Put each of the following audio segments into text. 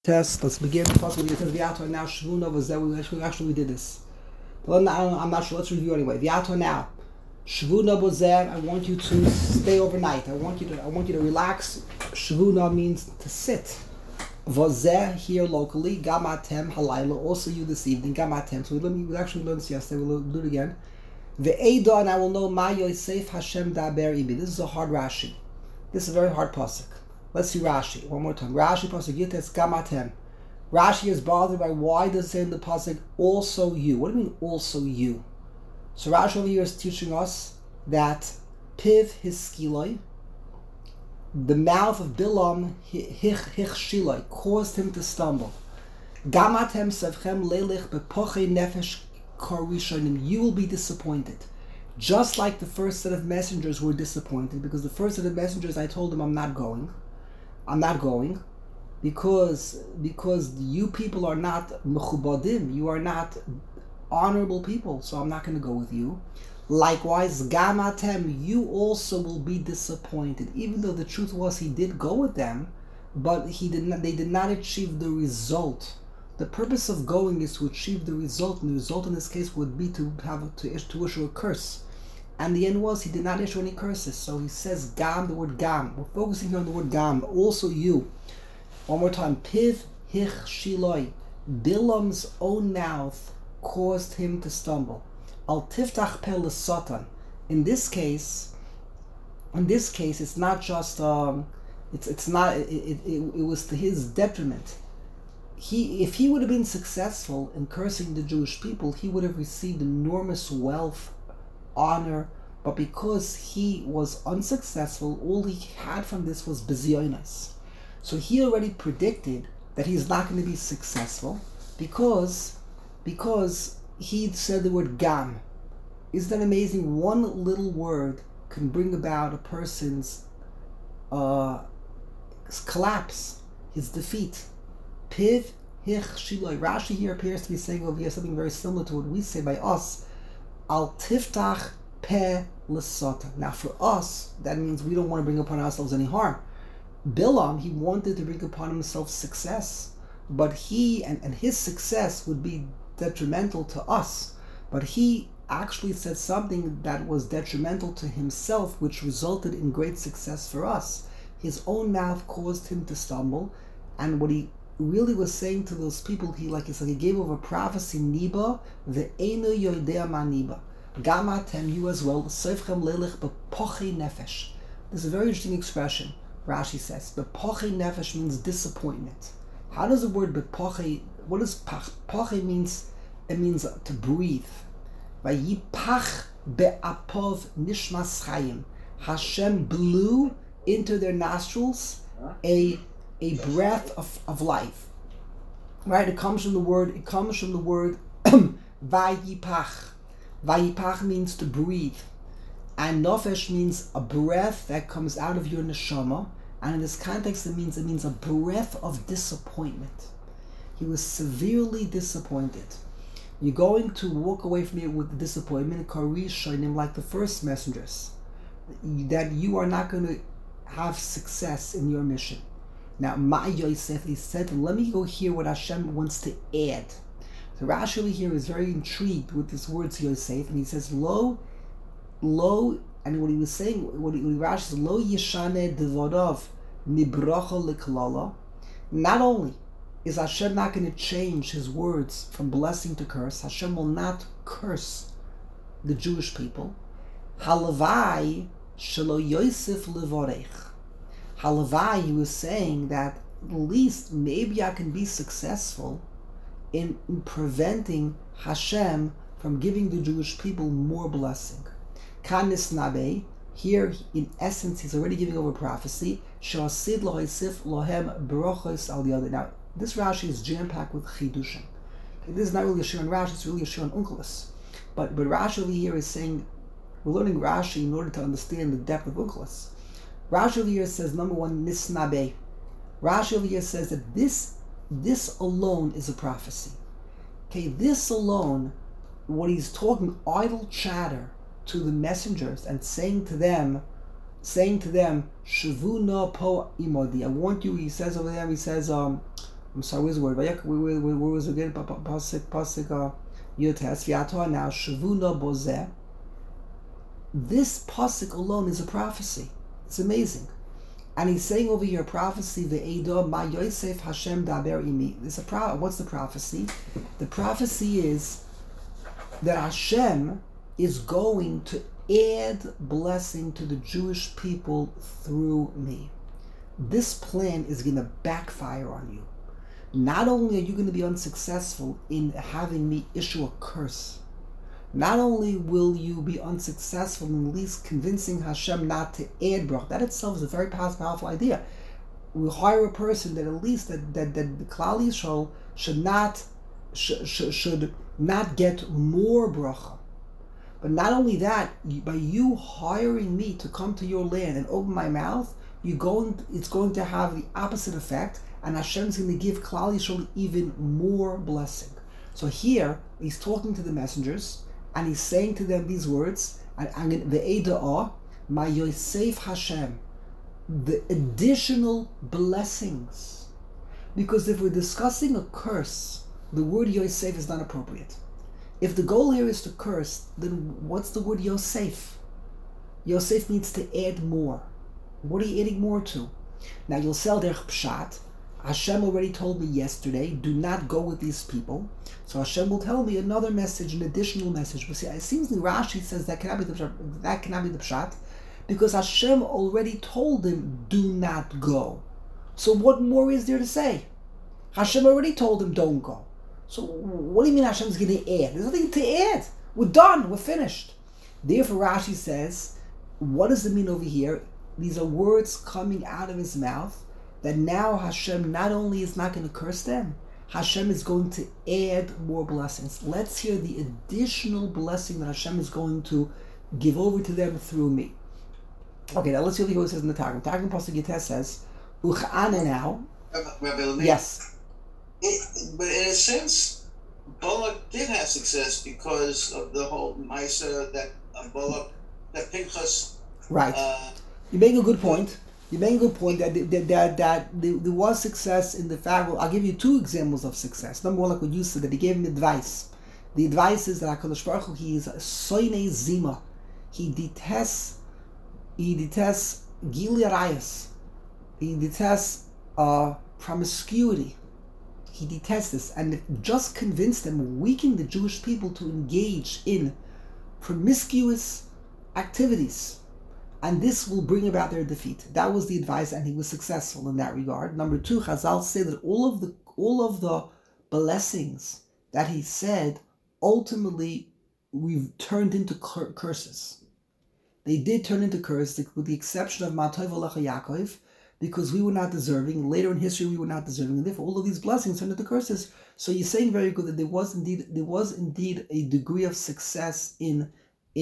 Test. Let's begin. Possibly it says V'yato now Shvuna was that we actually did this. But I'm not sure. Let's review anyway. V'yato now Shvuna bozer. I want you to stay overnight. I want you to relax. Shvuna means to sit. Vozer here locally. Gamatem halayla. Also you this evening. Gamatem. So we actually learned this yesterday. We'll do it again. Ve'eda, and I will know Ma Yosef Hashem Daber Ibi. This is a hard Rashi. This is a very hard pasuk. Let's see Rashi one more time. Rashi pasuk Yites Gamatem. Rashi is bothered by why does it say in the pasuk also you? What do you mean also you? So Rashi over here is teaching us that Piv Hiskiloi, the mouth of Bilam Hichshiloi, caused him to stumble. Gamatem Sevchem Lelich Bepoche Nefesh Karishonim. You will be disappointed. Just like the first set of messengers were disappointed, because the first set of messengers I told them I'm not going because you people are not mechubadim, you are not honorable people, so I'm not going to go with you. Likewise, gamatem, you also will be disappointed, even though the truth was he did go with them, but they did not achieve the result. The purpose of going is to achieve the result, and the result in this case would be to issue a curse. And the end was he did not issue any curses. So he says gam, the word gam. We're focusing here on the word gam. Also you. One more time. Piv hich shiloi. Bilam's own mouth caused him to stumble. Al tiftach pel satan. In this case, it's not just it was to his detriment. If he would have been successful in cursing the Jewish people, he would have received enormous wealth, honor, but because he was unsuccessful, all he had from this was bezionos. So he already predicted that he's not going to be successful because he said the word gam. Isn't that amazing? One little word can bring about a person's collapse, his defeat. Piv hich shiloi. Rashi here appears to be saying over here something very similar to what we say by us. Al tiftach pe l'satan. Now for us, that means we don't want to bring upon ourselves any harm. Bilam, he wanted to bring upon himself success, but he and his success would be detrimental to us. But he actually said something that was detrimental to himself, which resulted in great success for us. His own mouth caused him to stumble, and what he really was saying to those people, he gave over prophecy, Niba, ve'enu yodea ma niba. Gamatem, you as well, seifchem lelich bepoche nefesh. This is a very interesting expression, Rashi says. Bepoche nefesh means disappointment. How does the word bepoche, what does pach? Poche means, it means to breathe. Vayipach be'apov nishmas chayim. Hashem blew into their nostrils a breath of life, right? It comes from the word vayipach. Vayipach means to breathe, and nofesh means a breath that comes out of your neshama. And in this context, it means a breath of disappointment. He was severely disappointed. You're going to walk away from it with disappointment, karishonim, like the first messengers, that you are not going to have success in your mission. Now, Ma Yosef, he said, let me go hear what Hashem wants to add. So Rashi here is very intrigued with this word Yosef, and he says, lo, and what he was saying, what Rashi says, lo yishane devorov mibracha leklala. Not only is Hashem not going to change his words from blessing to curse, Hashem will not curse the Jewish people. Halavai shelo Yosef levorech. Halavai, he was saying that at least maybe I can be successful in preventing Hashem from giving the Jewish people more blessing. Kanis nabe, here in essence he's already giving over prophecy. Shasid lohisif lohem brochos al yada. Now this Rashi is jam-packed with chidushim. This is not really a shir on Rashi, it's really a shir on Onkelos. But Rashi over here is saying, we're learning Rashi in order to understand the depth of Onkelos. Rashi over here says, number one, nisnabe. Rashi over here says that this alone is a prophecy. Okay, this alone, what he's talking, idle chatter to the messengers and saying to them, Shavu na po imodi. I want you, he says over there, I'm sorry, where's the word? Where was it again? Pasuk Yotes. V'ato now shavuna bozeh. This pasuk alone is a prophecy. It's amazing. And he's saying over here, prophecy, ve'edo ma Yosef Hashem daber imi. What's the prophecy? The prophecy is that Hashem is going to add blessing to the Jewish people through me. This plan is going to backfire on you. Not only are you going to be unsuccessful in having me issue a curse, not only will you be unsuccessful in at least convincing Hashem not to add brach. That itself is a very powerful idea. We hire a person that at least that the Klal Yisrael should not get more bracha. But not only that, by you hiring me to come to your land and open my mouth, it's going to have the opposite effect, and Hashem's going to give Klal Yisrael even more blessing. So here he's talking to the messengers. And he's saying to them these words, Ve'edah ma Yosef Hashem, the additional blessings. Because if we're discussing a curse, the word Yosef is not appropriate. If the goal here is to curse, then what's the word Yosef? Yosef means to add more. What are you adding more to? Now you'll sell their pshat. Hashem already told me yesterday, do not go with these people. So Hashem will tell me another message, an additional message. But see, it seems that Rashi says that cannot be the pshat, because Hashem already told him, do not go. So what more is there to say? Hashem already told him, don't go. So what do you mean Hashem's going to add? There's nothing to add. We're done. We're finished. Therefore Rashi says, what does it mean over here? These are words coming out of his mouth, that now Hashem not only is not going to curse them, Hashem is going to add more blessings. Let's hear the additional blessing that Hashem is going to give over to them through me. Okay, now let's see what it says in the Targum. Targum Pasuk Yotes says, Uch'ana now. Yes. But in a sense, Balak did have success because of the whole Maisa that Pinchas. Right. You make a good point. You make a good point that there was success in the fact. Well, I'll give you two examples of success. Number one, like what you said, that he gave him advice. The advice is that HaKadosh Baruch Hu, he is a soine zima. He detests gili arayos. He detests promiscuity. He detests this, and just convinced them, weaken the Jewish people to engage in promiscuous activities. And this will bring about their defeat. That was the advice, and he was successful in that regard. Number two, Chazal say that all of the blessings that he said ultimately we've turned into curses. They did turn into curses, with the exception of Matov Alecha Yaakov, because we were not deserving. Later in history, we were not deserving, and therefore all of these blessings turned into curses. So you're saying very good that there was indeed a degree of success in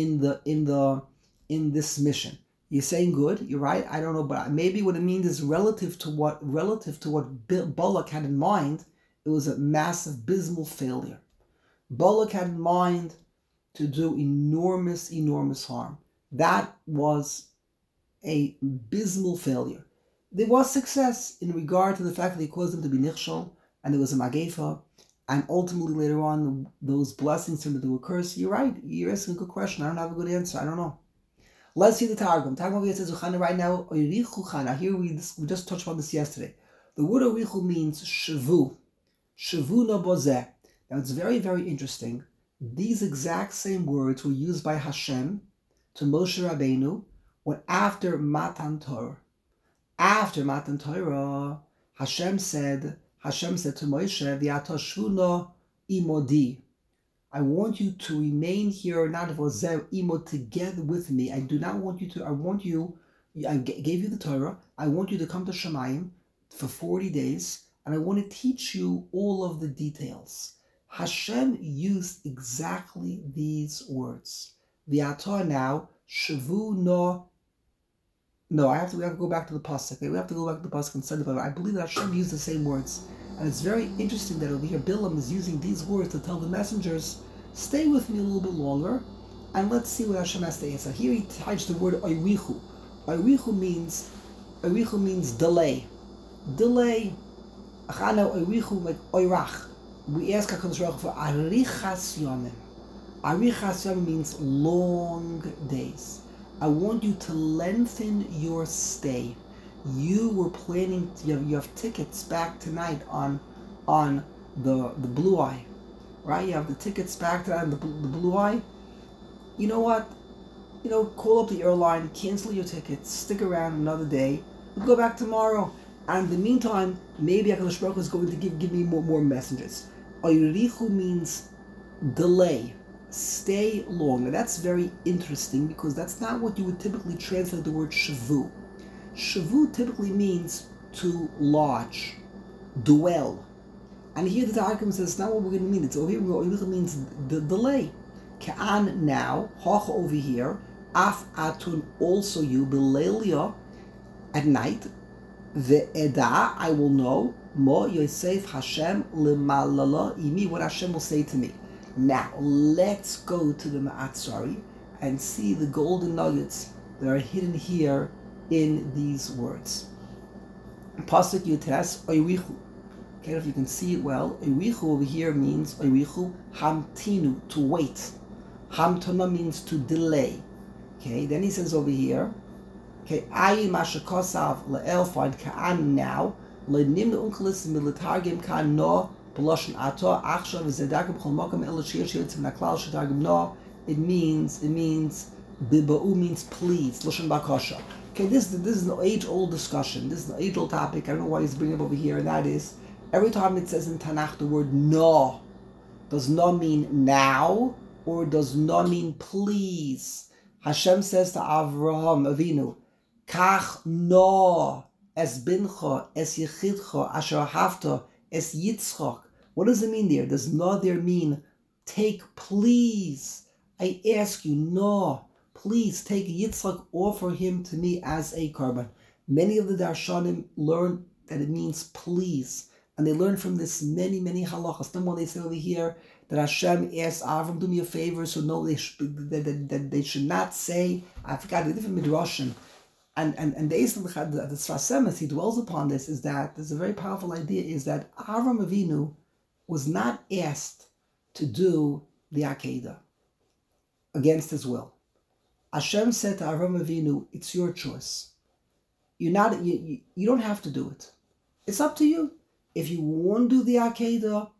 this mission. You're saying good. You're right. I don't know, but maybe what it means is relative to what Balak had in mind. It was a massive, abysmal failure. Balak had in mind to do enormous harm. That was a abysmal failure. There was success in regard to the fact that he caused them to be nichshol, and there was a magefa, and ultimately later on those blessings turned into a curse. You're right. You're asking a good question. I don't have a good answer. I don't know. Let's see the Targum. Targum says Uchana right now. Here we just touched on this yesterday. The word Orichu means shavu. Shavu no bozeh. Now it's very, very interesting. These exact same words were used by Hashem to Moshe Rabbeinu when after Matan Torah. After Matan Torah, Hashem said to Moshe, V'atashvuna imodi. I want you to remain here, not vozer imo, together with me. I do not want you to. I gave you the Torah. I want you to come to Shemayim for 40 days, and I want to teach you all of the details. Hashem used exactly these words. V'atah now shavu no. No, we have to go back to the pasuk. We have to go back to the pasuk and study about it. I believe that Hashem used the same words. And it's very interesting that over here Bilam is using these words to tell the messengers, stay with me a little bit longer, and let's see what Hashem has to answer. Here he ties the word oirichu. Oirichu means delay. Delay. Achana oirichu, like oirach. We ask HaKadosh Baruch Hu for arichas yomim. Arichas yomim means long days. I want you to lengthen your stay. You were planning, you have tickets back tonight on the Blue Eye, right? You have the tickets back tonight on the Blue Eye. You know what? Call up the airline, cancel your tickets, stick around another day, we'll go back tomorrow. And in the meantime, maybe HaKadosh Baruch Hu is going to give me more messengers. Oirichu means delay, stay long. Now that's very interesting because that's not what you would typically translate the word shavu. Shavu typically means to lodge, dwell. And here the Targum says it's not what we're going to mean. It's over here, it means the delay. Ka'an now, hoch over here, af atun also you, belelia, at night, ve'eda, I will know, mo yosef Hashem lemalala imi, what Hashem will say to me. Now, let's go to the Ma'atzari and see the golden nuggets that are hidden here in these words. Pasuk Yutes, oirichu. Okay, if you can see it well, oirichu over here means oirichu hamtinu, to wait. Hamtana means to delay. Okay, then he says over here, okay, ayin mashakosav le'el, find ka'an now, le'nim le'unkelis militargim ka'an no, b'loshen ato, achshav v'zedagim b'chol mokum el shir shir tzim naklal shedargim no, it means, biba'u means please, loshen bakosha. Okay, this is an age-old discussion. This is an age-old topic. I don't know why he's bringing it over here, and that is, every time it says in Tanakh the word no, does no mean now, or does no mean please. Hashem says to Avraham Avinu, Kach no es bincha, es yichidcha, asher hafta, es yitzchak. What does it mean there? Does no there mean take please? I ask you, no. Please take Yitzchak, offer him to me as a korban. Many of the Darshanim learn that it means please. And they learn from this many halachas. Number one, they say over here that Hashem asked Avram, do me a favor, so no, that they should not say, I forgot the different midrashim. And the Sfas Emes, he dwells upon this, is that there's a very powerful idea, is that Avram Avinu was not asked to do the Akedah against his will. Hashem said to Avraham Avinu, it's your choice. You don't have to do it. It's up to you. If you want to do the Akedah,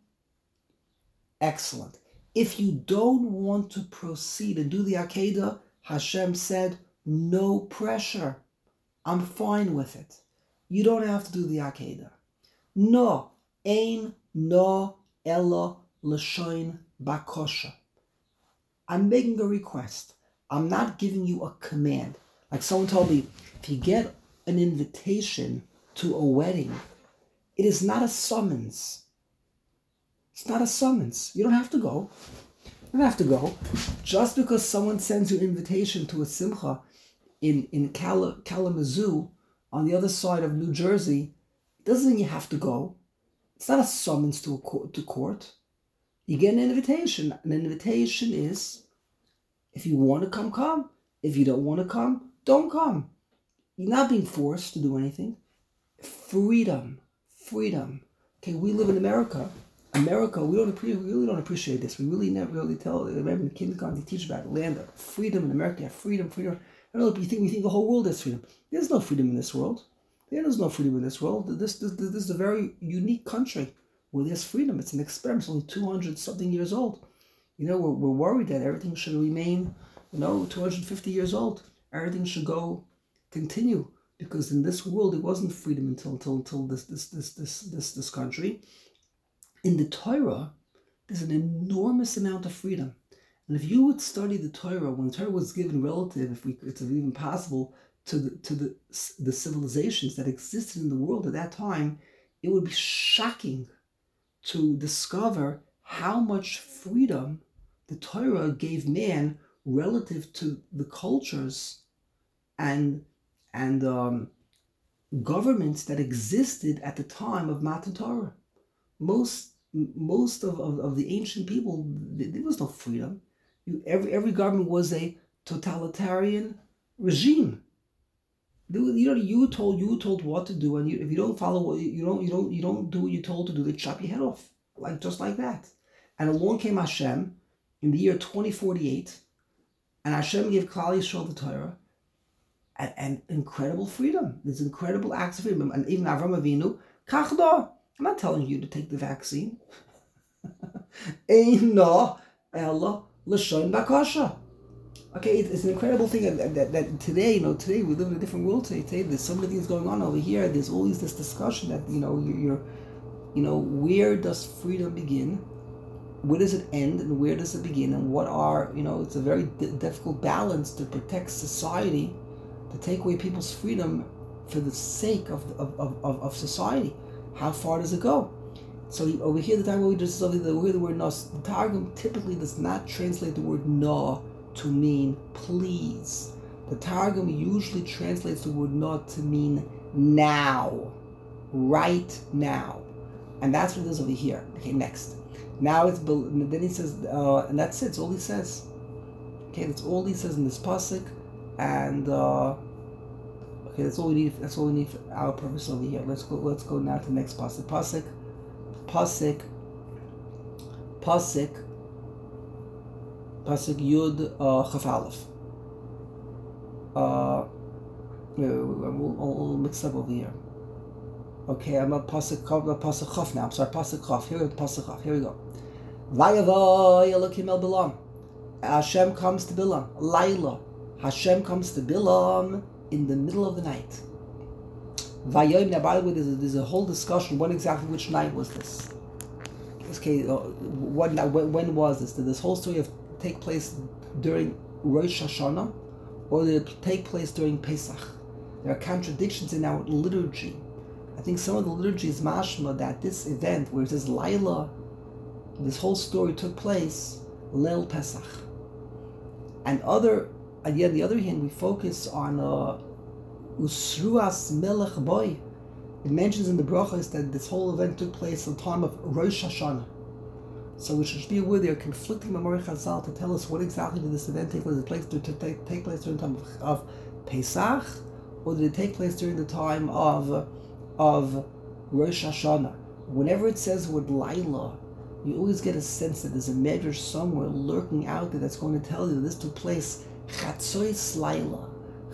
excellent. If you don't want to proceed and do the Akedah, Hashem said, no pressure. I'm fine with it. You don't have to do the Akedah. No, ein no ella l'shoin bakosha. I'm making a request. I'm not giving you a command. Like someone told me, if you get an invitation to a wedding, it is not a summons. It's not a summons. You don't have to go. You don't have to go. Just because someone sends you an invitation to a simcha in Kalamazoo on the other side of New Jersey, it doesn't mean you have to go. It's not a summons to court. You get an invitation. An invitation is, if you want to come, come. If you don't want to come, don't come. You're not being forced to do anything. Freedom. Okay, we live in America. We really don't appreciate this. We really never really tell. Remember in kindergarten they teach about land of freedom in America. You have freedom. I don't know if we think the whole world has freedom. There's no freedom in this world. There's no freedom in this world. This is a very unique country where there's freedom. It's an experiment. It's only 200 something years old. We're worried that everything should remain, 250 years old. Everything should continue, because in this world it wasn't freedom until this country. In the Torah, there's an enormous amount of freedom, and if you would study the Torah when the Torah was given relative, if it's even possible, to the civilizations that existed in the world at that time, it would be shocking to discover how much freedom the Torah gave man relative to the cultures and governments that existed at the time of Matan Torah. Most of the ancient people, there was no freedom. Every government was a totalitarian regime. You told what to do, and if you don't follow what you don't do what you're told to do, they chop your head off, just like that. And along came Hashem in the year 2048, and Hashem gave Klal Yisrael the Torah, and incredible freedom. There's incredible acts of freedom, and even Avram Avinu, kachda. I'm not telling you to take the vaccine. Eino ella l'shon bakasha. Okay, it's an incredible thing that today, today we live in a different world. Today, there's so many things going on over here. There's always this discussion that where does freedom begin, where does it end, and where does it begin, and what are it's a very difficult balance to protect society, to take away people's freedom for the sake of society. How far does it go? So over here, the time where we just over the word no, the Targum typically does not translate the word no to mean please. The Targum usually translates the word no to mean now, right now, and that's what it is over here. Okay, next. Now then he says, and that's it. That's all he says. Okay, that's all he says in this pasuk, and okay, that's all we need. That's all we need for our purpose over here. Let's go now to the next pasuk. Pasuk Yud Chaf Aleph. I'm all mixed up over here. Okay, I'm at Pasuk Chaf now. I'm sorry, Pasuk Chaf. Here we go. Pasuk Chaf. Here we go. Vayavay Elokim el Bilam. Hashem comes to Bilam. Laila. Hashem comes to Bilam in the middle of the night. Vayom. Now, by the way, there's a whole discussion. Which night was this? Okay, when was this? Did this whole story take place during Rosh Hashanah, or did it take place during Pesach? There are contradictions in our liturgy. I think some of the liturgy is mashma that this event, where it says Laila, this whole story took place Leil Pesach. And yet on the other hand, we focus on Usruas Melech Boy. It mentions in the brachas that this whole event took place at the time of Rosh Hashanah. So we should be aware there are conflicting Mamori Chazal to tell us what exactly did this event take place. Did it take place during the time of Pesach, or did it take place during the time of Rosh Hashanah? Whenever it says the word Laila, you always get a sense that there's a medrash somewhere lurking out there that's going to tell you that this took place Chatzois Laila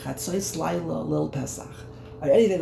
Lil Pesach. Anyway,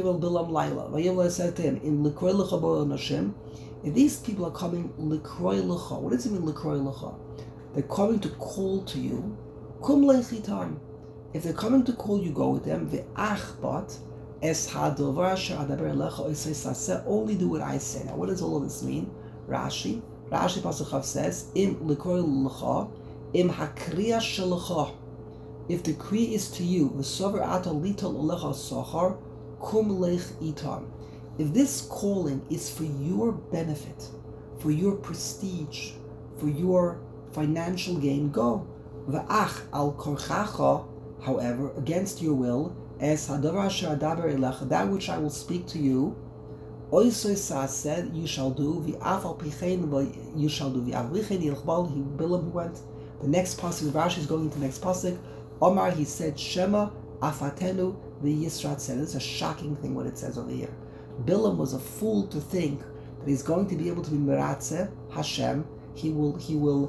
Bilam said to him, "In L'kroi L'cha Bo Hashem, if these people are coming L'kroi L'cha, what does it mean L'kroi L'cha? They're coming to call to you. Kum Lechitam. If they're coming to call you, go with them. Ve'achbat es hadovar asher adaber elecha osei saseh. Only do what I say." Now, what does all of this mean? Rashi Pasuk Chav says, "Im L'kroi L'cha, im hakriya shelecha." If the decree is to you, v'sover ata litol olecha sochar, kum lech itam. If this calling is for your benefit, for your prestige, for your financial gain, go. V'ach al korchacha, however, against your will, as hadavar asher adaber elecha, that which I will speak to you, oisoi said, you shall do. V'af al pichein, you shall do. V'af pichein yilchbal, Bilam went. The next pasuk, Rashi is going to the next pasuk. Omar, he said, Shema afatenu v'yisrat said. It's a shocking thing what it says over here. Bilam was a fool to think that he's going to be able to be Meratze Hashem. He will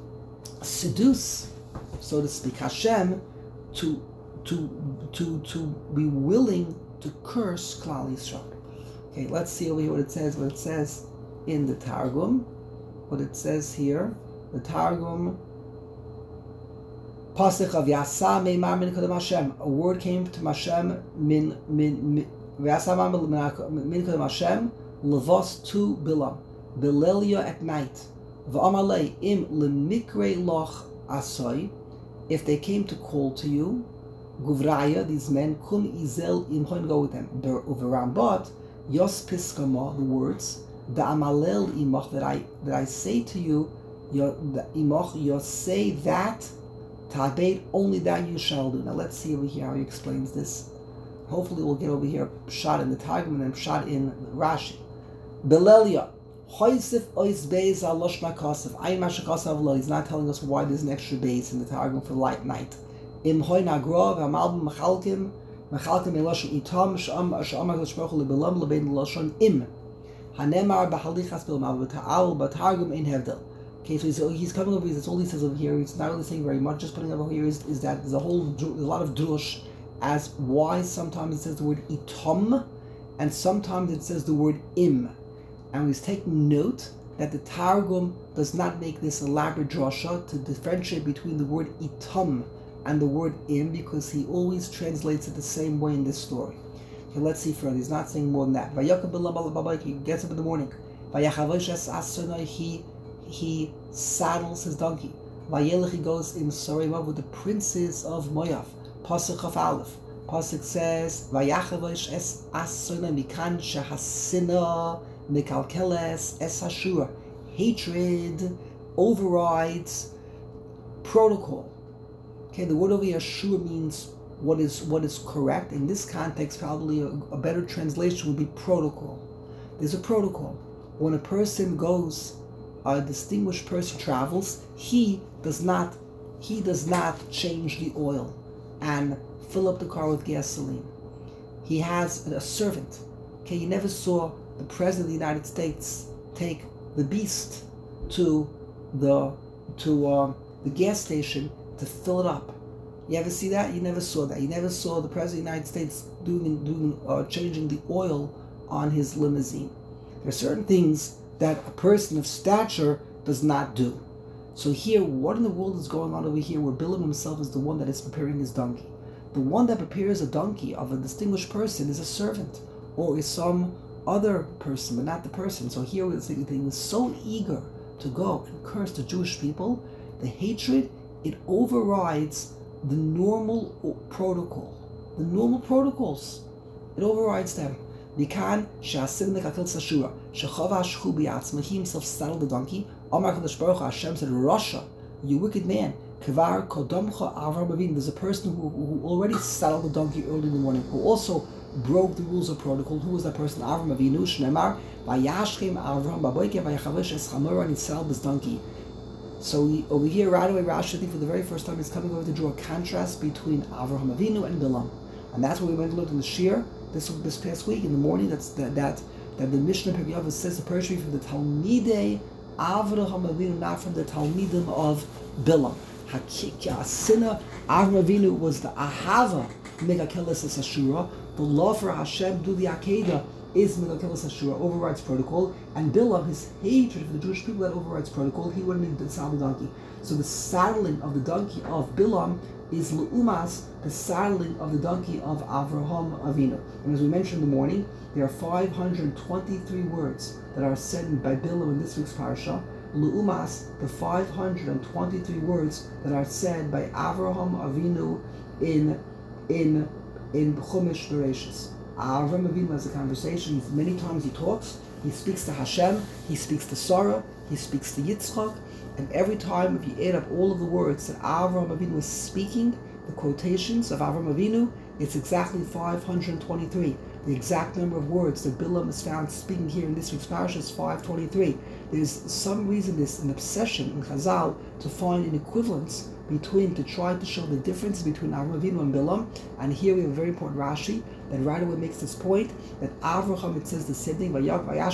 seduce, so to speak, Hashem to be willing to curse Klal Yisrael. Okay, let's see over here what it says. What it says in the Targum. What it says here, the Targum. Pasuk of Yasa Meimar Min Kodem Hashem. A word came to Hashem min Yasa Min Kodem Hashem Levos to Bilam Belelia at night. V'amalei im lemikre loch asoy. If they came to call to you, Guvraya, these men, kum izel imhoin, go with them. Uverambat yos piskama, the words the amalel imach, that I say to you, imach, you say that. Tabeit, only that you shall do. Now let's see over here how he explains this. Hopefully we'll get over here shot in the Targum and then shot in Rashi. Belelia, hoisif ois beis alosh makasav. Ayin mashakasav lo. He's not telling us why there's an extra base in the Targum for light night. Im hoy nagrov amalbim machalkim. Mechalkim Elashon Itam Sham HaKadosh Baruch Hu LeBilam Lebein Lashon Im. Hanemar B'Halichas Bilam B'Ta'al B'Targum Ein Hevdel. Okay, so he's coming over. That's all he says over here. He's not really saying very much. Just putting over here is that there's a lot of drush as why sometimes it says the word itom, and sometimes it says the word im. And he's taking note that the Targum does not make this elaborate drasha to differentiate between the word itom and the word im, because he always translates it the same way in this story. Okay, let's see further. He's not saying more than that. He gets up in the morning. He saddles his donkey. Vayelech, he goes in Soremav with the princes of Moav. Pasuk of Aleph. Pasuk says, Vayachavosh es asona mikan shehasina mikalkeles es hashua. Hatred overrides protocol. Okay, the word over here, shua, means what is correct. In this context, probably a better translation would be protocol. There's a protocol. When a person goes, a distinguished person travels, he does not change the oil and fill up the car with gasoline. He has a servant. Okay, you never saw the President of the United States take the beast to the gas station to fill it up. You ever see that? You never saw that. You never saw the President of the United States changing the oil on his limousine. There are certain things that a person of stature does not do. So here, what in the world is going on over here where Bilam himself is the one that is preparing his donkey? The one that prepares a donkey of a distinguished person is a servant, or is some other person, but not the person. So here he was so eager to go and curse the Jewish people. The hatred, it overrides the normal protocol. The normal protocols, it overrides them. Mikan she'asim mekakel sashura shechava shchu bi'atzma. He himself saddled the donkey. Amar Kadosh Baruch Hu, Hashem said, Rasha, you wicked man, Kevar kodamcha Avraham Avinu. There's a person who already saddled the donkey early in the morning, who also broke the rules of protocol. Who was that person? Avraham Avinu. Shneimar vayashchem Avraham baboker vayachavesh es chamora, and he saddled this donkey. So over here, right away, Rashi, I think for the very first time, is coming over to draw a contrast between Avraham Avinu and Bilam, and that's what we went to look in the Shir this past week in the morning. That the Mishnah Pirkei Avos says the Persian from the Talmidei Avraham Avinu, not from the Talmidim of Bilam. Hakikasina Avraham Avinu was the Ahava Megakeles Ashura. The law for Hashem do the Akedah is Megakeles Ashura, overrides protocol, and Bilam, his hatred for the Jewish people, that overrides protocol. He wouldn't even saddle the donkey. So the saddling of the donkey of Bilam is Leumas, the saddling of the donkey of Avraham Avinu. And as we mentioned in the morning, there are 523 words that are said by Bilam in this week's parasha. Leumas, the 523 words that are said by Avraham Avinu in Chumash Bereshis. Avraham Avinu has a conversation. Many times he talks. He speaks to Hashem. He speaks to Sarah. He speaks to Yitzchak. And every time, if you add up all of the words that Avraham Avinu was speaking, the quotations of Avraham Avinu, it's exactly 523. The exact number of words that Bilam is found speaking here in this week's parasha is 523. There's some reason, there's an obsession in Chazal to find an equivalence to try to show the difference between Avraham Avinu and Bilam. And here we have a very important Rashi that right away makes this point, that Avraham, it says the same thing, and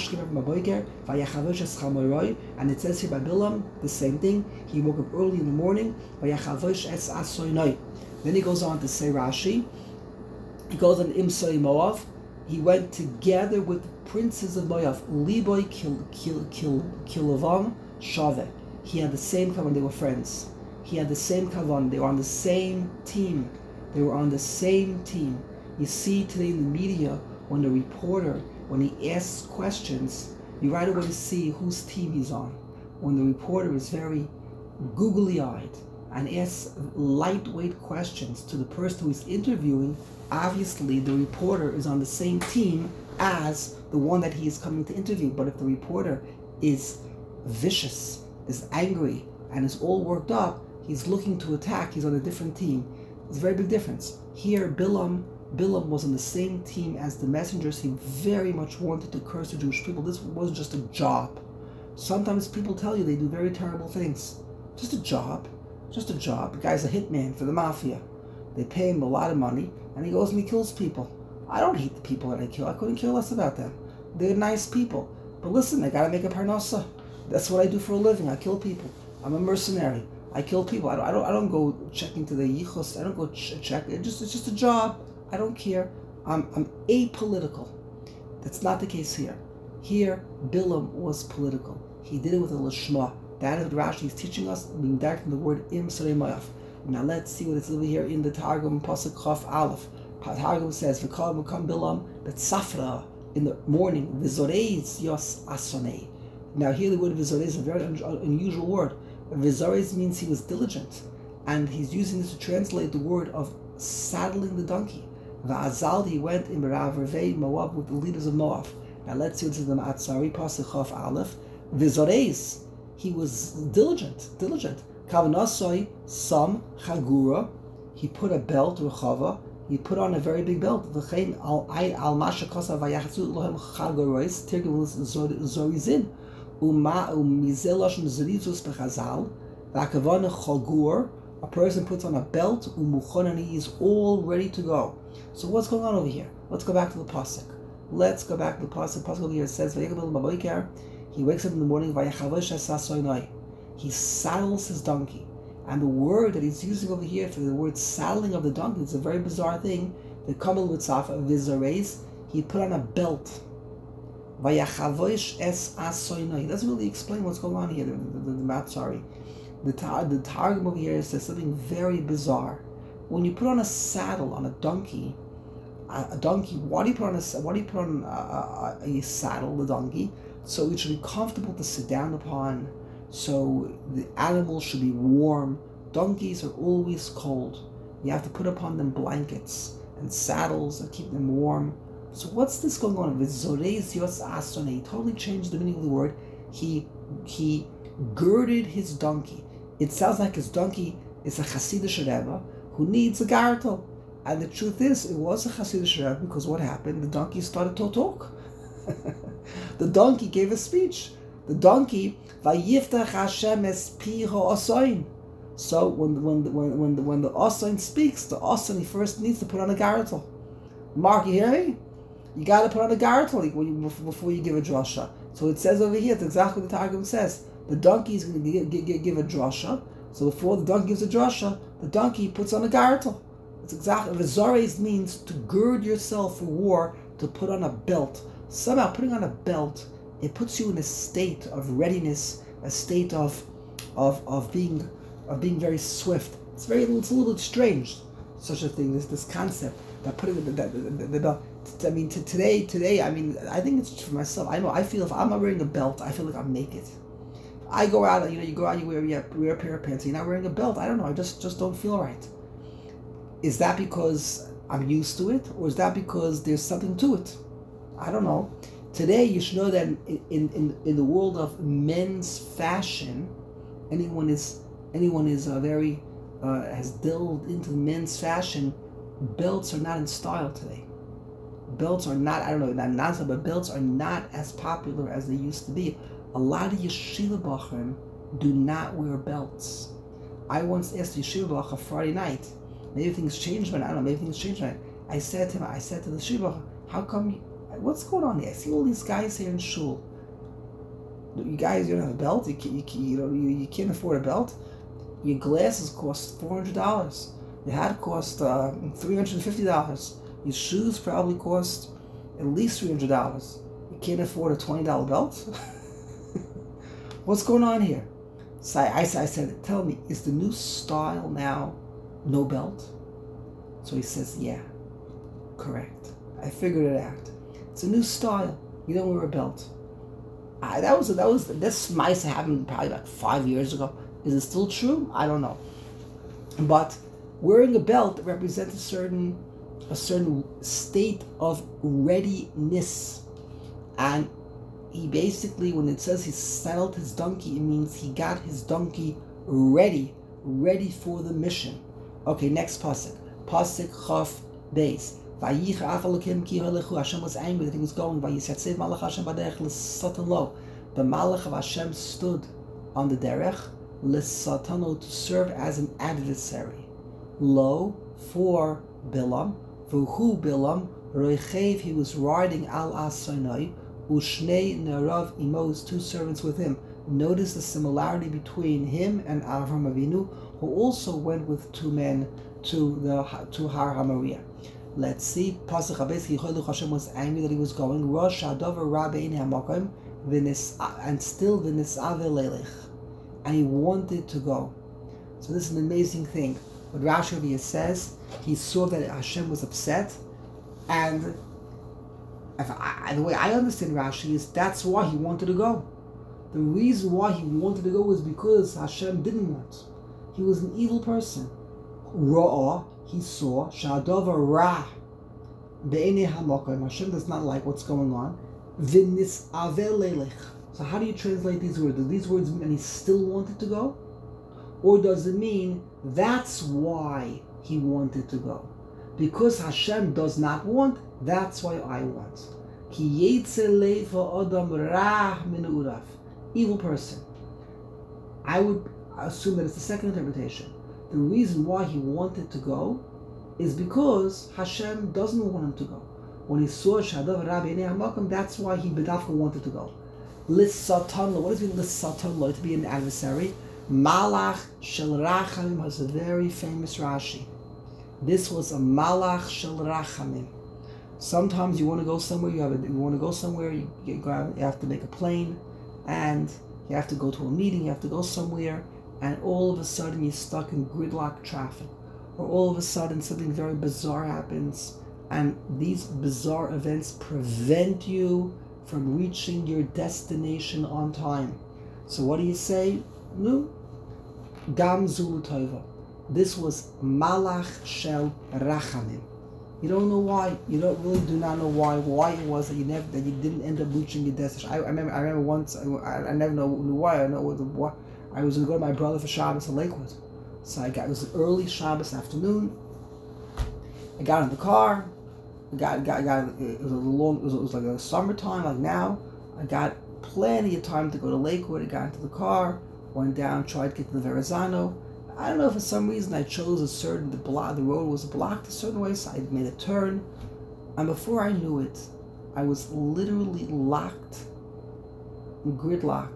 it says here by Bilam the same thing. He woke up early in the morning. Then he goes on to say, Rashi, he goes on Imsoi Moav. He went together with the princes of Moav. Liboy Kilavam Shave. He had the same kavan. They were friends. He had the same kavan. They were on the same team. You see today in the media, when the reporter, when he asks questions, you right away see whose team he's on. When the reporter is very googly-eyed and asks lightweight questions to the person who is interviewing, obviously the reporter is on the same team as the one that he is coming to interview. But if the reporter is vicious, is angry, and is all worked up, he's looking to attack, he's on a different team. It's a very big difference. Here, Bilam was on the same team as the messengers. He very much wanted to curse the Jewish people. This wasn't just a job. Sometimes people tell you they do very terrible things. Just a job. The guy's a hitman for the mafia. They pay him a lot of money. and he goes and he kills people. I don't hate the people that I kill. I couldn't care less about them. They're nice people. But listen, I gotta make a parnasa. That's what I do for a living. I kill people. I'm a mercenary. I kill people. I don't go checking to the yichus. I don't go check. It's just a job. I don't care. I'm apolitical. That's not the case here. Here, Bilam was political. He did it with a lishma. That is what Rashi is teaching us, being direct from the word im sarei mayaf. Now let's see what it's over here in the Targum Pasuk Chaf Aleph. Targum says, "V'kol v'kam Bilam b'tzafra in the morning v'zoreis yos asonei." Now here the word v'zoreis is a very unusual word. V'zoreis means he was diligent, and he's using this to translate the word of saddling the donkey. V'azal, he went in Berav Revei Moab with the leaders of Moab. Now let's see what's in the Ma'atzari Pasuk Chaf Aleph. V'zoreis, he was diligent. Kavanasoi Sam Chagura, he put a belt, Rechava, he put on a very big belt. V'chein al masha kosa vayachatzu lohem chagoros tirgum zorizin umizelosh mzrizus bechazal v'akavana chagur. A person puts on a belt umuchon and he is all ready to go. So what's going on over here? Let's go back to the pasuk. Pasuk over here says he wakes up in the morning. He saddles his donkey, and the word that he's using over here for the word saddling of the donkey is a very bizarre thing. The kamal mitzvah vizares, he put on a belt. He doesn't really explain what's going on here. The Matzari, the Targum over here says something very bizarre. When you put on a saddle on a donkey, why do you put on a saddle, the donkey? So it should be comfortable to sit down upon. So the animal should be warm. Donkeys are always cold. You have to put upon them blankets and saddles that keep them warm. So what's this going on with Zoreis Yos Asone? He totally changed the meaning of the word. He girded his donkey. It sounds like his donkey is a Hasidic Rebbe who needs a gartel. And the truth is, it was a Hasidic Rebbe because what happened? The donkey started to talk. The donkey gave a speech. The donkey, Vayiftach Hashem es pi ha'osoin. So when the osoin speaks, the osoin first needs to put on a gartel. Mark, you hear me? You got to put on a gartel before you give a drasha. So it says over here, it's exactly what the Targum says. The donkey is going to give a drasha. So before the donkey gives a drasha, the donkey puts on a gartel. It's exactly, V'zoreis means to gird yourself for war, to put on a belt. Somehow putting on a belt, it puts you in a state of readiness, a state of being very swift. It's a little bit strange, such a thing. This concept that putting the belt. I mean, today. I mean, I think it's for myself. I know. I feel if I'm not wearing a belt, I feel like I'm naked. I go out. You go out. You wear a pair of pants. You're not wearing a belt. I don't know. I just don't feel right. Is that because I'm used to it, or is that because there's something to it? I don't know. Today, you should know that in the world of men's fashion, anyone is very has delved into men's fashion. Belts are not in style today. Belts are not, I don't know, not nonsense, but belts are not as popular as they used to be. A lot of yeshiva bachrim do not wear belts. I once asked yeshiva bach Friday night, maybe things changed, but I don't know, maybe things changed. I said to the yeshiva, how come, what's going on here? I see all these guys here in shul. You guys, you don't have a belt? You can't afford a belt? Your glasses cost $400. Your hat cost $350. Your shoes probably cost at least $300. You can't afford a $20 belt? What's going on here? So I said, tell me, is the new style now no belt? So he says, yeah, correct. I figured it out. It's a new style. You don't wear a belt. This might have happened probably like 5 years ago. Is it still true? I don't know. But wearing a belt represents a certain state of readiness. And he basically, when it says he saddled his donkey, it means he got his donkey ready for the mission. Okay, next pasuk. Pasuk Chaf Beis. Hashem was angry that he was going. The Malach of Hashem stood on the derech to serve as an adversary. Lo, for Bilam, V'hu Bilam Roichev, he was riding al Asonai, Ushnei Nerav Imo, his two servants with him. Notice the similarity between him and Avram Avinu, who also went with two men to Har HaMoriah. Let's see. Pasuk Habes, Hashem was angry that he was going. Rosh Hadavar Rabbein Hamakom, and still V'nis'ave Lelech, and he wanted to go. So this is an amazing thing. What Rashi over here says, he saw that Hashem was upset, and the way I understand Rashi is that's why he wanted to go. The reason why he wanted to go was because Hashem didn't want. He was an evil person. Ra'ah, he saw, Sha'adavar Ra, Be'enei HaMakom, Hashem does not like what's going on. V'nis'ave Lelech. So how do you translate these words? Do these words mean and he still wanted to go? Or does it mean that's why he wanted to go? Because Hashem does not want, that's why I want. Ki yetze leifa adam ra min uraf. Evil person. I would assume that it's the second interpretation. The reason why he wanted to go is because Hashem doesn't want him to go. When he saw Shadav Rabbi Enei HaMakom, that's why he bedafka wanted to go. Lissatan lo. What does it mean lissatan lo? To be an adversary. Malach shel rachamim has a very famous Rashi. This was a malach shel rachamim. Sometimes you want to go somewhere. You have to make a plane, and you have to go to a meeting. You have to go somewhere, and all of a sudden you're stuck in gridlock traffic, or all of a sudden something very bizarre happens, and these bizarre events prevent you from reaching your destination on time. So what do you say? No. Gam Zulu Tova. This was Malach Shel Rachamim. You don't know why. You do not know why it was that you didn't end up reaching your destination. I remember once. I never knew why. I know why. I was going to go to my brother for Shabbos in Lakewood. So it was an early Shabbos afternoon. I got in the car. It was like a summertime, like now. I got plenty of time to go to Lakewood. I got into the car, went down, tried to get to the Verrazano. I don't know, for some reason I chose the road was blocked a certain way, so I made a turn. And before I knew it, I was literally locked in gridlock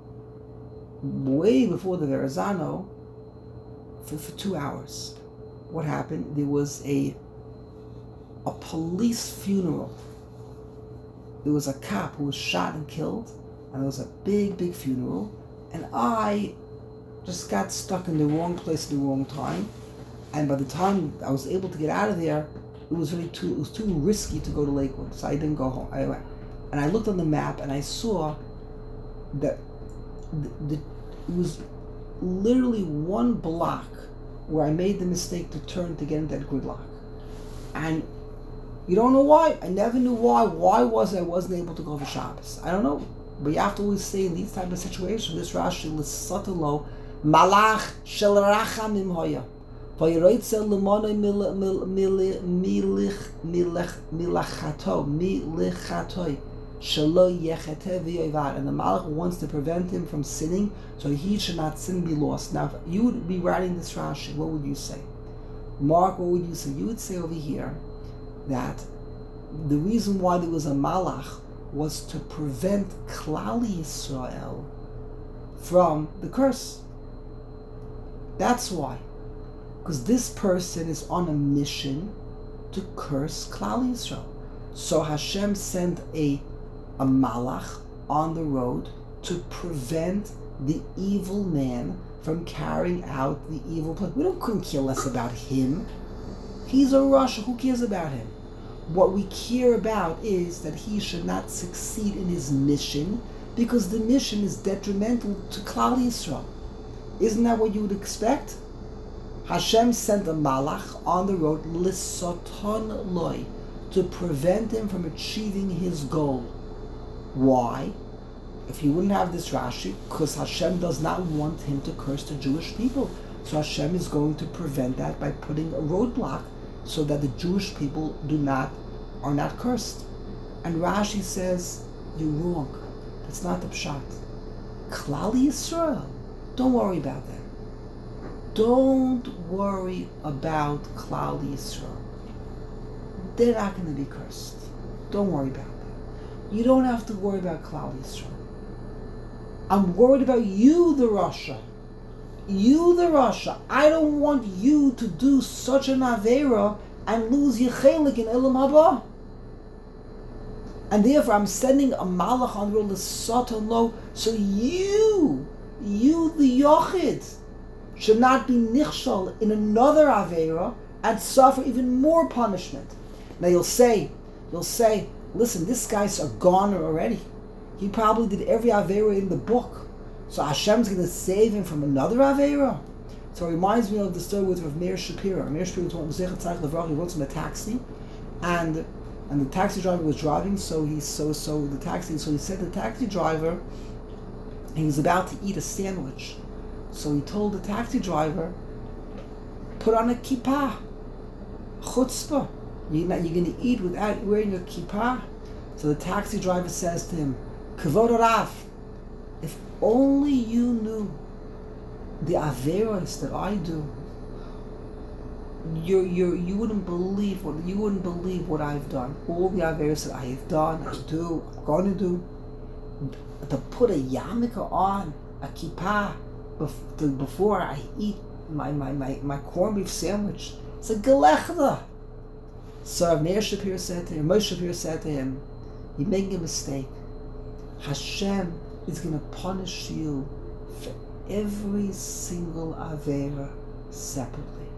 way before the Verrazano for 2 hours. What happened? There was a police funeral. There was a cop who was shot and killed, and there was a big funeral, and I just got stuck in the wrong place at the wrong time, and by the time I was able to get out of there, it was too risky to go to Lakewood, so I didn't go home. And I looked on the map, and I saw that it was literally one block where I made the mistake to turn to get into that gridlock. And you don't know why. I never knew why. Why I wasn't able to go for Shabbos? I don't know. But you have to always say in these type of situations, this Rashi, l'satalo, malach shel rachamim hoya. V'yiroitze l'monoi milachatoi, shelo yechete v'yoivar. And the malach wants to prevent him from sinning, so he should not sin, be lost. Now, if you would be writing this Rashi, what would you say? Mark, what would you say? You would say over here that the reason why there was a malach was to prevent Klal Yisrael from the curse. That's why. Because this person is on a mission to curse Klal Yisrael. So Hashem sent a malach on the road to prevent the evil man from carrying out the evil plan. We couldn't care less about him. He's a Russia. Who cares about him? What we care about is that he should not succeed in his mission, because the mission is detrimental to Klal Yisrael. Isn't that what you would expect? Hashem sent a malach on the road, l'soton loy, to prevent him from achieving his goal. Why? If you wouldn't have this Rashi, because Hashem does not want him to curse the Jewish people. So Hashem is going to prevent that by putting a roadblock so that the Jewish people are not cursed. And Rashi says, you're wrong. That's not the pshat. Klal Yisrael, don't worry about that. Don't worry about Klal Yisrael. they're not going to be cursed. Don't worry about that. You don't have to worry about Klal Yisrael. I'm worried about you, the Rasha. You, the Rasha. I don't want you to do such an Aveira and lose your chelik in Elam Haba. And therefore I'm sending a Malach on the Satan Lo, so you the Yochid, should not be nichshal in another Aveira and suffer even more punishment. Now you'll say, listen, this guy's a goner already. He probably did every Aveira in the book. So Hashem's going to save him from another Aveira? So it reminds me of the story with Rav Meir Shapiro. Meir Shapiro was Zechat Tzarech Levrach. He rode in a taxi, and the taxi driver was driving. So he said to the taxi driver, he was about to eat a sandwich. So he told the taxi driver, put on a kippah, chutzpah. You're going to eat without wearing a kippah. So the taxi driver says to him, Kavod Rav, if only you knew the averos that I do, you wouldn't believe what I've done. All the averos that I have done, I do, I'm going to do. To put a yarmulke on, a kippah, before I eat my corned beef sandwich, it's a gelechta. So Moshe Shapiro said to him, you're making a mistake. Hashem is going to punish you for every single Aveira separately.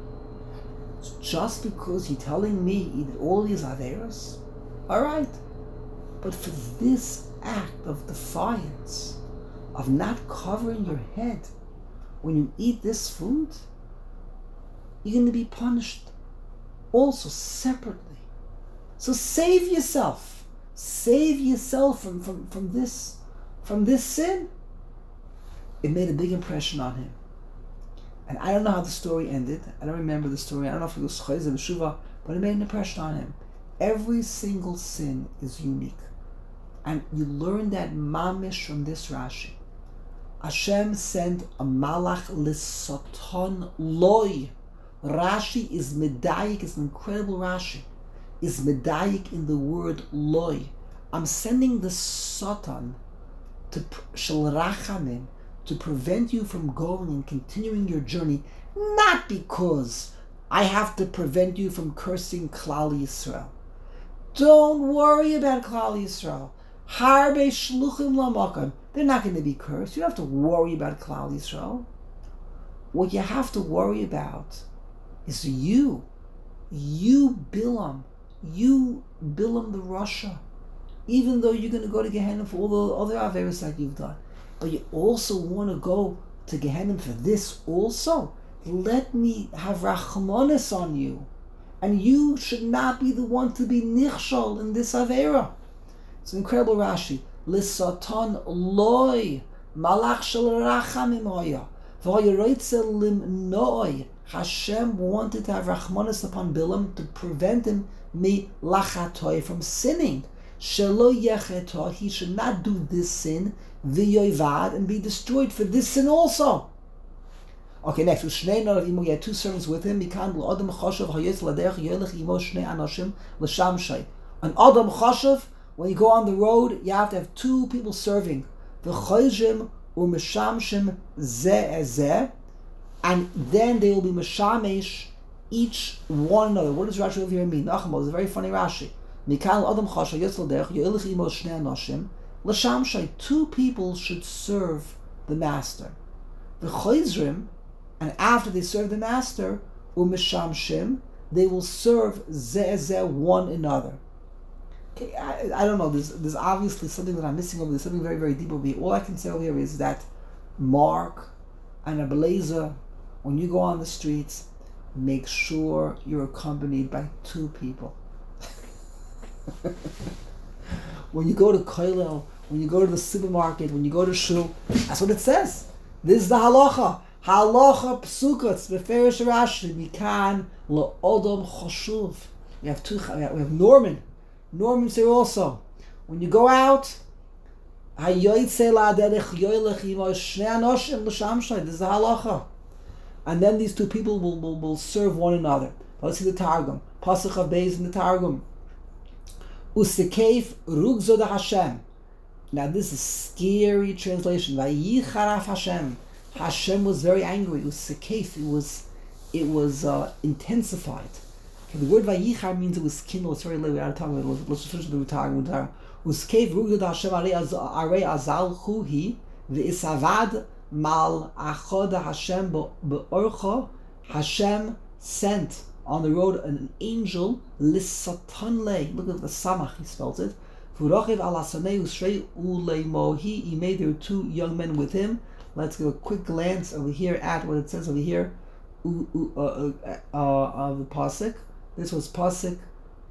Just because you're telling me you did all these Aveiras, alright. But for this act of defiance, of not covering your head when you eat this food, you're going to be punished also separately. So save yourself. Save yourself from this sin. It made a big impression on him. And I don't know how the story ended. I don't remember the story. I don't know if it was Chayz or Shuva, but it made an impression on him. Every single sin is unique. And you learn that mamish from this Rashi. Hashem sent a malach l'satan loy. Rashi is medayik, it's an incredible Rashi. Is medayik in the word loy. I'm sending the Satan to shel rachamim, to prevent you from going and continuing your journey, not because I have to prevent you from cursing Klal Yisrael. Don't worry about Klal Yisrael. Harbe shluchim lamakam. They're not going to be cursed. You don't have to worry about Klal Yisrael. What you have to worry about is you Bilam. You Bilam the Rasha. Even though you're going to go to Gehenna for all the other Averos that you've done. But you also want to go to Gehenna for this also. Let me have Rachmanis on you. And you should not be the one to be nichshal in this Avera. It's an incredible Rashi. L'satan loy malach shel rachamim hoya v'hoyeroitze limnoi. Hashem wanted to have Rachmanis upon Bilam to prevent him mi lachatoy, from sinning. Shelo yechetah, he should not do this sin v'yoivad, and be destroyed for this sin also. Okay, next, Shnei Narav Imo, he had two servants with him. Mikan l'adam chashav hayetz ladech yelech imo shnei anashim l'shamshay. An adam chashav, when you go on the road, you have to have two people serving. V'chayzim u'mishamshim zeh ezeh, and then they will be mishamesh each one another. What does Rashi over here mean? Nachman, it's a very funny Rashi. Mikan adam chashav hayetz ladech yelech imo shnei anashim l'shamshay. Two people should serve the master. V'chayzim, and after they serve the master, u'mishamshim, they will serve zeh one another. Okay, I don't know. There's obviously something that I'm missing over there. Something very, very deep over here. All I can say over here is that Mark and Abelezer, when you go on the streets, make sure you're accompanied by two people. When you go to Koilel, when you go to the supermarket, when you go to Shul, that's what it says. This is the halacha. Halacha psukot beferish Rashi mikan leodom chashuv. We have Norman. Norman's here also. When you go out, this is the halacha. And then these two people will serve one another. Let's see the Targum. Pasuk of Beis in the Targum. Usekef rugzo da Hashem. Now this is scary translation. Vayicharaf Hashem. Hashem was very angry. Usekef. It was intensified. Okay, the word vayichar means it was kindled. It's very late. We're out of time. Let's just finish the Targum. Usekef rugzo da Hashem arei azal chuhi ve'isavad mal achoda Hashem be'orcha. Hashem sent on the road an angel, lissatonle. Look at the samach, he spells it. He made there 2 young men with him. Let's give a quick glance over here at what it says over here of the pasuk. This was pasuk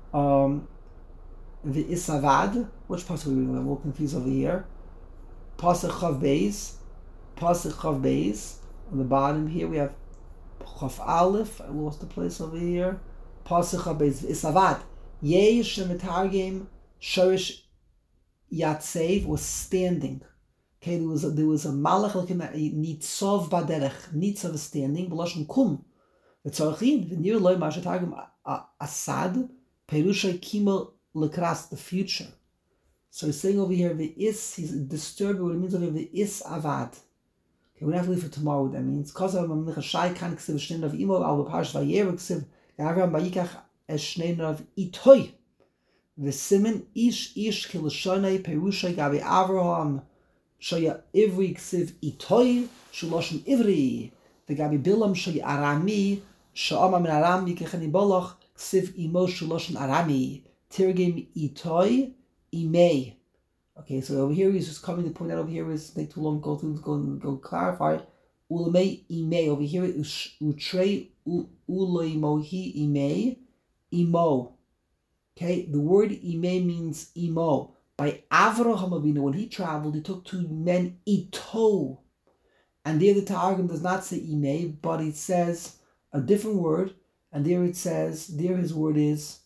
the Isavad. Which pasuk are we reading? I'm a little confused over here. Pasuk Chav Beis. Pasuk Chav Beis. On the bottom here we have Chaf Aleph. I lost the place over here. Pasuk Chav Beis Isavad. Yei Shemitargem Shorish Yatsev was standing. Okay, there was a malach like nitzov baderech. Nitzov is standing. B'lashon kum. V'tzorchin v'nir loy mashatargem asad perusha kimo lekras, the future. So he's saying over here he's disturbed. What it means over here is avad. Okay, we don't have to leave for tomorrow what that means. Kosav mamlicha shai kan ksiv shnein of imo al b'parish vayer ksiv Avram bayikach shnein of itoy. V'simen ish kilashonei perusha gabi Avraham shaya ivri ksiv itoy shuloshim ivri v'gabi bilam shaya arami sha'ama min arami kechani bolach ksiv imo shuloshim arami tirgim itoy imei. Okay, so over here he's just coming to point out over here is take too long go clarify. Ulamei imei over here is utrei uleimohi imei imo. Okay, the word imei means imo. By Avraham Avinu, when he traveled, he took 2 men ito. And there the Targum does not say imei, but it says a different word. And there it says, there his word is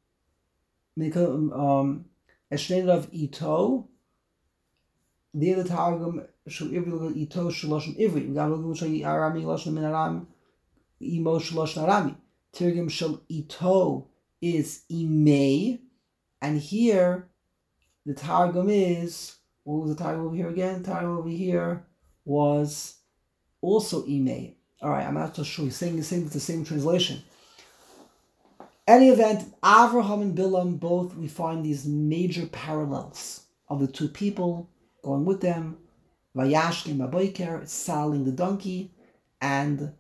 Eshnein of ito. There the Targum shul ivri ito shaloshim ivri. We got to look at arami loshim min aram imo shaloshim arami. Tirgum shal ito is imei, and here the Targum is, what was the Targum over here again? Targum over here was also imei. All right, I'm not so sure. He's saying it's the same translation. Any event, Avraham and Bilam both, we find these major parallels of the 2 people going with them, Vayashkim Baboiker, saddling the donkey, and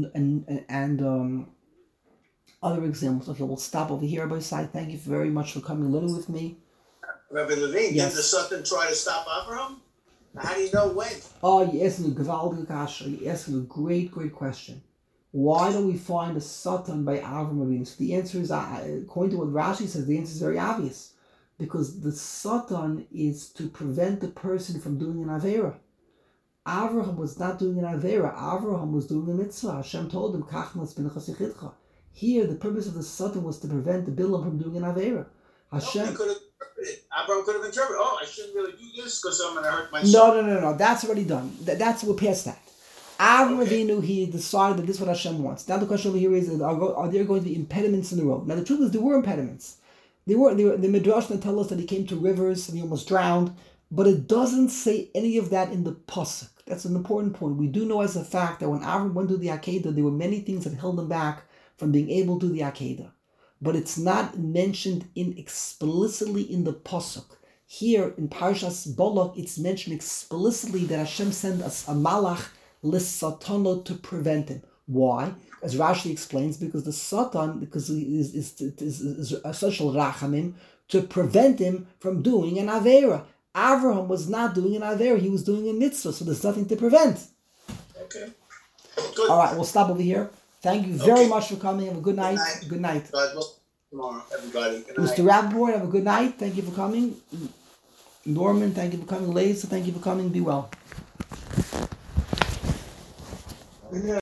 other examples. Okay, we'll stop over here, Rabbi Sai. Thank you very much for coming and learning with me. Rabbi Levine, yes. Did the Satan try to stop Abraham? How do you know when? Oh, you're asking a Gavaldi Kasha. You're asking a great question. Why do we find a Satan by Avram Avinu? So the answer is, according to what Rashi says, the answer is very obvious. Because the Satan is to prevent the person from doing an Avera. Avraham was not doing an Avera. Avraham was doing a mitzvah. Hashem told him, Kachnas pinchas yichidcha. Here, the purpose of the Satan was to prevent the Bilam from doing an Avera. Hashem... No, could have interpreted. Abraham could have interpreted, I shouldn't really do this because I'm going to hurt myself. No. That's already done. We're past that. Avram Avinu, he decided that this is what Hashem wants. Now the question over here is, are there going to be impediments in the road? Now the truth is, there were impediments. The Midrash that tell us that he came to rivers and he almost drowned, but it doesn't say any of that in the pasuk. That's an important point. We do know as a fact that when Avram went to the Akedah, there were many things that held him back from being able to do the Akedah. But it's not mentioned explicitly in the pasuk. Here in Parshas Bolak, it's mentioned explicitly that Hashem sent us a malach l'satono to prevent him. Why? As Rashi explains, because the Satan, because is a social rachamim to prevent him from doing an avera. Avraham was not doing an avera; he was doing a mitzvah, so there's nothing to prevent. Okay. Good. All right, we'll stop over here. Thank you very much for coming. Have a good night. Good night. God bless tomorrow, everybody. Good night. Mr. Rappaport, have a good night. Thank you for coming. Norman, thank you for coming. Lisa, thank you for coming. Be well.